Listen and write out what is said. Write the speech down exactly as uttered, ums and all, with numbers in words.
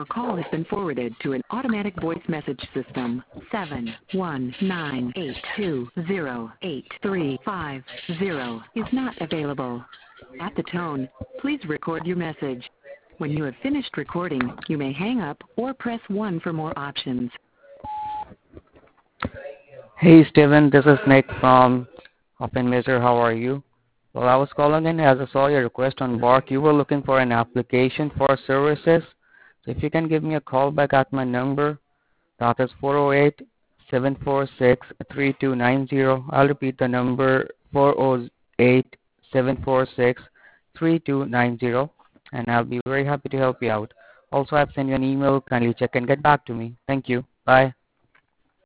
Your call has been forwarded to an automatic voice message system. seven one nine eight two zero eight three five zero is not available. At the tone, please record your message. When you have finished recording, you may hang up or press one for more options. Hey Steven, this is Nick from Open Measure. How are you? Well, I was calling in as I saw your request on Bark. You were looking for an application for services. So if you can give me a call back at my number, that is four oh eight, seven four six, three two nine zero. I'll repeat the number four oh eight, seven four six, three two nine zero, and I'll be very happy to help you out. Also, I've sent you an email. Kindly check and get back to me. Thank you. Bye.